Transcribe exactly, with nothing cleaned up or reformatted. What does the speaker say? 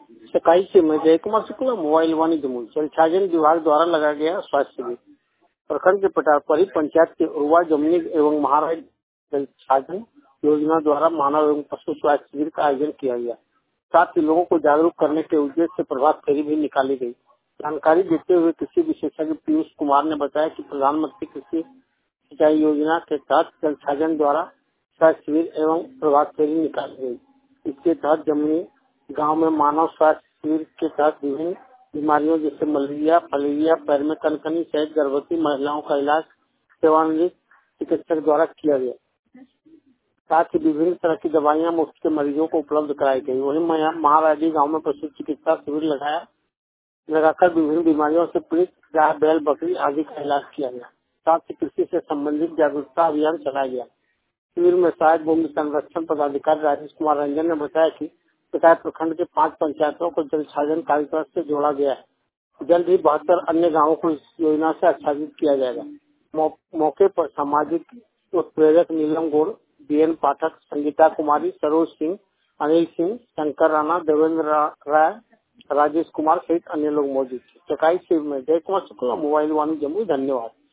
सकाई से मैं जय कुमार शुक्ला, मोबाइल वाणी जमुई। जलछाजन विभाग द्वारा लगाया गया स्वास्थ्य शिविर। प्रखंड के पटारपरी पंचायत के उर्वा जमुनी एवं महाराज जलछाजन योजना द्वारा मानव एवं पशु स्वास्थ्य शिविर का आयोजन किया गया। साथ ही लोगों को जागरूक करने के उद्देश्य से प्रभात फेरी भी निकाली गई। जानकारी देते हुए कृषि विशेषज्ञ पीयूष कुमार ने बताया कि प्रधानमंत्री कृषि सिंचाई योजना के तहत जलछाजन द्वारा स्वास्थ्य शिविर एवं प्रभात फेरी निकाली गई। इसके तहत जमुनी गांव में मानव स्वास्थ्य शिविर के तहत विभिन्न बीमारियों जैसे मलेरिया, फलेरिया, पैर में कनकनी सहित गर्भवती महिलाओं का इलाज सेवानिवृत्त चिकित्सक द्वारा किया गया। साथ ही विभिन्न तरह की दवाइयां मुफ्त के मरीजों को उपलब्ध कराई गई। वहीं महाराजी गांव में पशु चिकित्सा शिविर लगाया लगाकर विभिन्न बीमारियों से पीड़ित गाय, बैल, बकरी आदि का इलाज किया गया। साथ ही कृषि से संबंधित जागरूकता अभियान चलाया गया। शिविर में सहायक भूमि संरक्षण पदाधिकारी राजेश कुमार रंजन ने बताया कि प्रत्येक प्रखंड के पांच पंचायतों को जलछाजन कार्यक्रम से जोड़ा गया है। जल्द ही बहत्तर अन्य गाँवों को इस योजना से आच्छादित किया जाएगा। मौ, मौके पर सामाजिक प्रेरक नीलम गौड़, बी एन पाठक, संगीता कुमारी, सरोज सिंह, अनिल सिंह, शंकर राणा, देवेंद्र राय, राजेश कुमार सहित अन्य लोग मौजूद थे। चकाई शिविर में जय कुमार शुक्ला, मोबाइल वाणी जमुई। धन्यवाद।